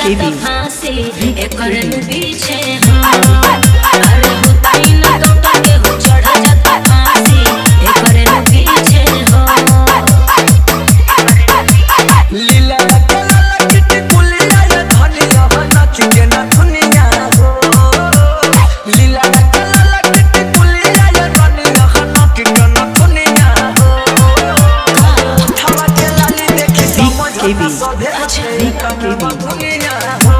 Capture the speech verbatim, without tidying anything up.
जाता फांसी एकर पीछे अरे होताई ना तो के हो चढ़ जाता फांसी एकर पीछे हो लीला कला किट कुलिया या धनिया हो नाच के ना दुनिया हो लीला कला किट कुलिया या धनिया हो नाच के ना दुनिया हो उठावा के लाली देखी समझ ना सोधे अच्छा दुनिया हो